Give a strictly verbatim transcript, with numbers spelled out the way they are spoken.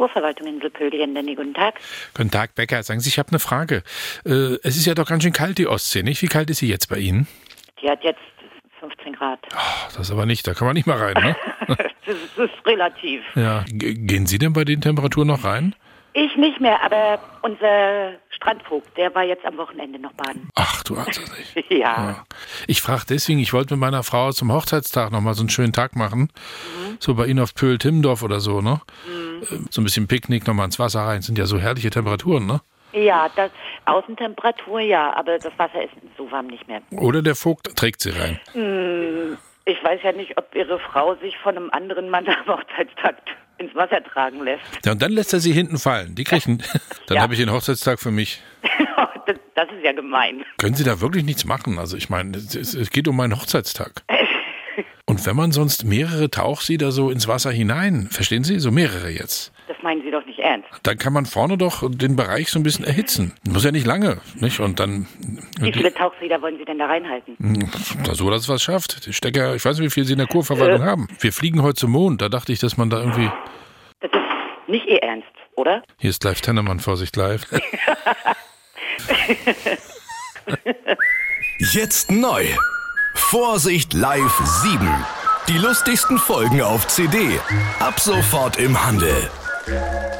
Kurverwaltung in Lüppöhlchen. Guten Tag. Guten Tag, Becker. Sagen Sie, ich habe eine Frage. Äh, es ist ja doch ganz schön kalt, die Ostsee, nicht? Wie kalt ist sie jetzt bei Ihnen? Die hat jetzt fünfzehn Grad. Oh, das ist aber nicht, da kann man nicht mal rein, ne? das, ist, das ist relativ. Ja. G- gehen Sie denn bei den Temperaturen noch rein? Ich nicht mehr, aber unser Strandvogt, der war jetzt am Wochenende noch baden. Ach, du ahnst das nicht. ja. ja. Ich frage deswegen, ich wollte mit meiner Frau zum Hochzeitstag nochmal so einen schönen Tag machen. Mhm. So bei Ihnen auf Pöhl-Timmendorf oder so, ne? Mhm. So ein bisschen Picknick, nochmal ins Wasser rein. Das sind ja so herrliche Temperaturen, ne? Ja, das Außentemperatur ja, aber das Wasser ist so warm nicht mehr. Oder der Vogt trägt sie rein. Hm, ich weiß ja nicht, ob Ihre Frau sich von einem anderen Mann am Hochzeitstag ins Wasser tragen lässt. Ja, und dann lässt er sie hinten fallen. Die kriegen. Dann ja. habe ich den Hochzeitstag für mich. das, das ist ja gemein. Können Sie da wirklich nichts machen? Also ich meine, es, es geht um meinen Hochzeitstag. Und wenn man sonst mehrere Tauchsieder so ins Wasser hinein, verstehen Sie? So mehrere jetzt. Das meinen Sie doch nicht ernst. Dann kann man vorne doch den Bereich so ein bisschen erhitzen. Muss ja nicht lange, nicht? Und dann. Wie viele Tauchsieder wollen Sie denn da reinhalten? Da so, dass es was schafft. Die Stecker, ich weiß nicht, wie viel Sie in der Kurverwaltung äh. haben. Wir fliegen heute zum Mond. Da dachte ich, dass man da irgendwie. Das ist nicht Ihr Ernst, oder? Hier ist live Tennemann, Vorsicht live. Jetzt neu. Vorsicht live sieben. Die lustigsten Folgen auf C D. Ab sofort im Handel.